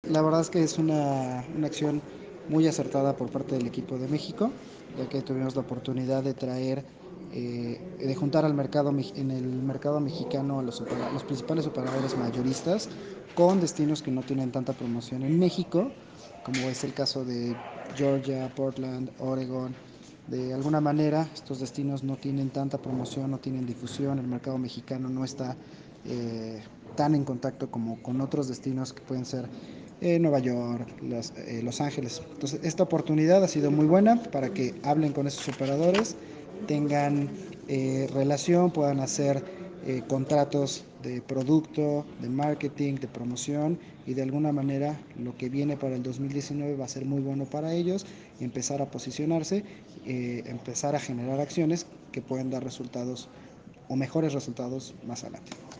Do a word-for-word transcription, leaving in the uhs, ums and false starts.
La verdad es que es una, una acción muy acertada por parte del equipo de México, ya que tuvimos la oportunidad de traer, eh, de juntar al mercado, en el mercado mexicano a los, opera- los principales operadores mayoristas con destinos que no tienen tanta promoción en México, como es el caso de Georgia, Portland, Oregon. De alguna manera, estos destinos no tienen tanta promoción, no tienen difusión, el mercado mexicano no está eh, tan en contacto como con otros destinos que pueden ser eh, Nueva York, los, eh, Los Ángeles. Entonces, esta oportunidad ha sido muy buena para que hablen con esos operadores, tengan eh, relación, puedan hacer eh, contratos de producto, de marketing, de promoción, y de alguna manera lo que viene para el dos mil diecinueve va a ser muy bueno para ellos, empezar a posicionarse, eh, empezar a generar acciones que pueden dar resultados o mejores resultados más adelante.